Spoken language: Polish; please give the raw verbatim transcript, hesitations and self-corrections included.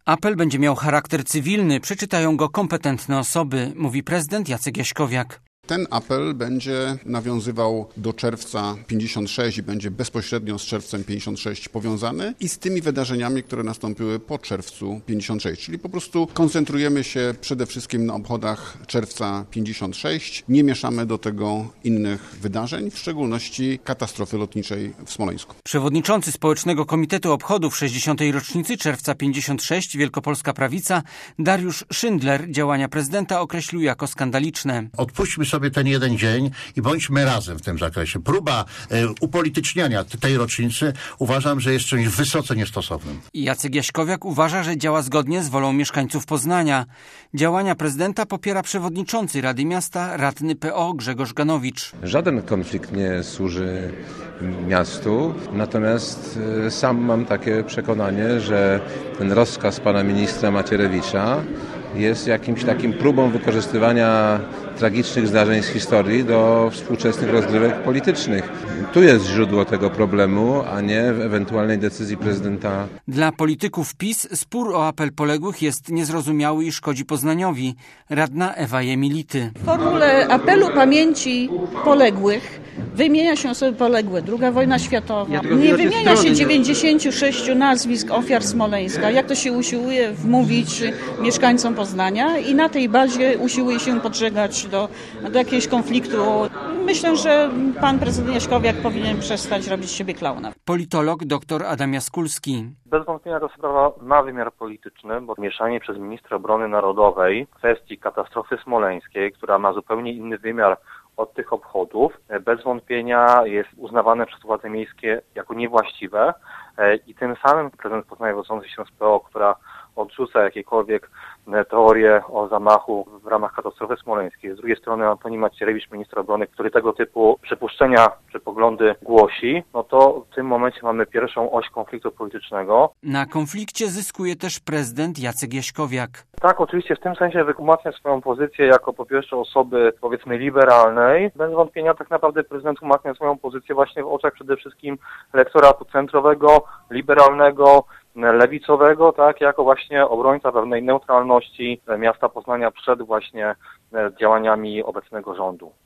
Apel będzie miał charakter cywilny, przeczytają go kompetentne osoby, mówi prezydent Jacek Jaśkowiak. Ten apel będzie nawiązywał do czerwca pięćdziesiąt sześć i będzie bezpośrednio z czerwcem pięćdziesiąt sześć powiązany i z tymi wydarzeniami, które nastąpiły po czerwcu pięćdziesiąt sześć. Czyli po prostu koncentrujemy się przede wszystkim na obchodach czerwca pięćdziesiąt sześć. Nie mieszamy do tego innych wydarzeń, w szczególności katastrofy lotniczej w Smoleńsku. Przewodniczący Społecznego Komitetu Obchodów sześćdziesiątej rocznicy czerwca pięćdziesiąt sześć, Wielkopolska Prawica, Dariusz Szyndler, działania prezydenta określił jako skandaliczne. Odpuśćmy sobie ten jeden dzień i bądźmy razem w tym zakresie. Próba e, upolityczniania tej rocznicy uważam, że jest czymś wysoce niestosownym. Jacek Jaśkowiak uważa, że działa zgodnie z wolą mieszkańców Poznania. Działania prezydenta popiera przewodniczący Rady Miasta, radny P O Grzegorz Ganowicz. Żaden konflikt nie służy miastu, natomiast e, sam mam takie przekonanie, że ten rozkaz pana ministra Macierewicza jest jakimś takim próbą wykorzystywania tragicznych zdarzeń z historii do współczesnych rozgrywek politycznych. Tu jest źródło tego problemu, a nie w ewentualnej decyzji prezydenta. Dla polityków PiS spór o apel poległych jest niezrozumiały i szkodzi Poznaniowi. Radna Ewa Jemility. W formule apelu pamięci poległych wymienia się osoby poległe. Druga wojna światowa. Ja nie wymienia się dziewięćdziesięciu sześciu nazwisk ofiar Smoleńska. Jak to się usiłuje wmówić mieszkańcom Poznania i na tej bazie usiłuje się podżegać do, do jakiegoś konfliktu. Myślę, że pan prezydent Jaśkowiak powinien przestać robić z siebie klauna. Politolog dr Adam Jaskulski. Bez wątpienia ta sprawa ma wymiar polityczny, bo mieszanie przez ministra obrony narodowej kwestii katastrofy smoleńskiej, która ma zupełnie inny wymiar od tych obchodów, bez wątpienia jest uznawane przez władze miejskie jako niewłaściwe i tym samym prezydent Poznania wodzący się z P O, która odrzuca jakiekolwiek teorie o zamachu w ramach katastrofy smoleńskiej. Z drugiej strony Antoni Macierewicz, minister obrony, który tego typu przypuszczenia czy poglądy głosi, no to w tym momencie mamy pierwszą oś konfliktu politycznego. Na konflikcie zyskuje też prezydent Jacek Jaśkowiak. Tak, oczywiście w tym sensie umacnia swoją pozycję jako po pierwsze osoby, powiedzmy, liberalnej. Bez wątpienia tak naprawdę prezydent umacnia swoją pozycję właśnie w oczach przede wszystkim elektoratu centrowego, liberalnego, lewicowego, tak, jako właśnie obrońca pewnej neutralności miasta Poznania przed właśnie działaniami obecnego rządu.